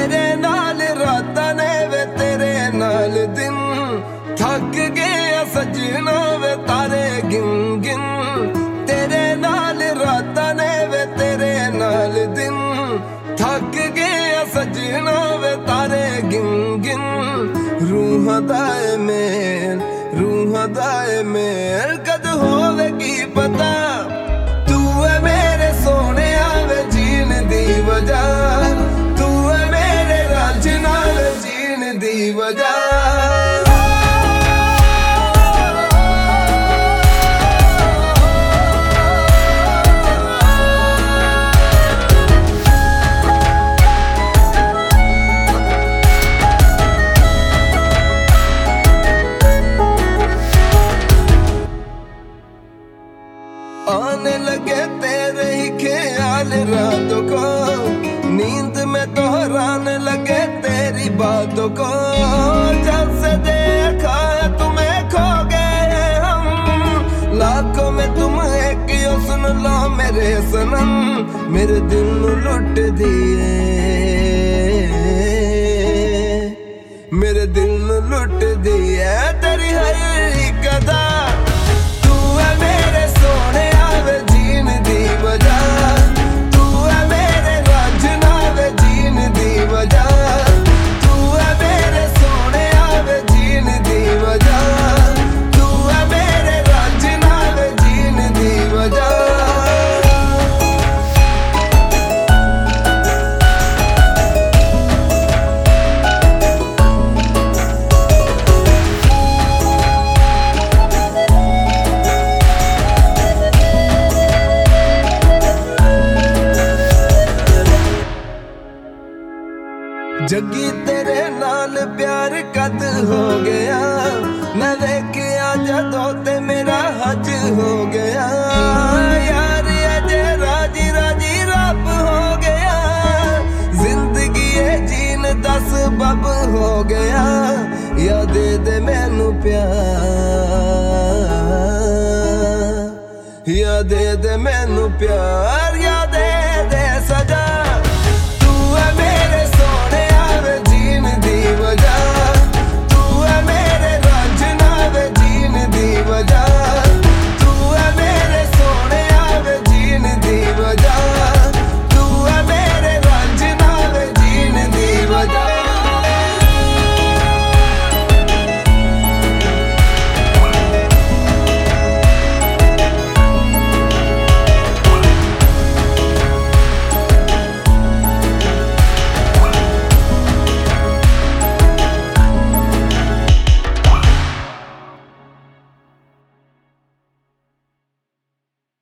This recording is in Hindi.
तेरे नाल रातां ने वे तेरे नाल दिन थक गया सजना वे तारे गिन गिन तेरे नाल रातां ने वे तेरे नाल दिन थक गया सजना वे तारे गिन गिन रूहां दाए मेल कद होवेगी पता तू है मेरे सोने आवे जीन दी वजह तू है मेरे रांझना वे जीन दी वजह आने लगे तेरे ही ख्याल रातों को नींद में दोहराने लगे तेरी बातों को जब से देखा तुम्हें खो गए हम लाखों में तुम एक यो सुन लो मेरे सनम मेरे दिल नू लुट दिए मेरे दिल नू लुट दिए तेरी हर एक अदा जगी तेरे नाल प्यार कद हो गया मैं देखिया जदों ते मेरा हज हो गया यार अज राजी राजी रब हो गया जिंदगी जीन दा सबब हो गया या दे दे मैनू प्यार या दे दे मैनू प्यार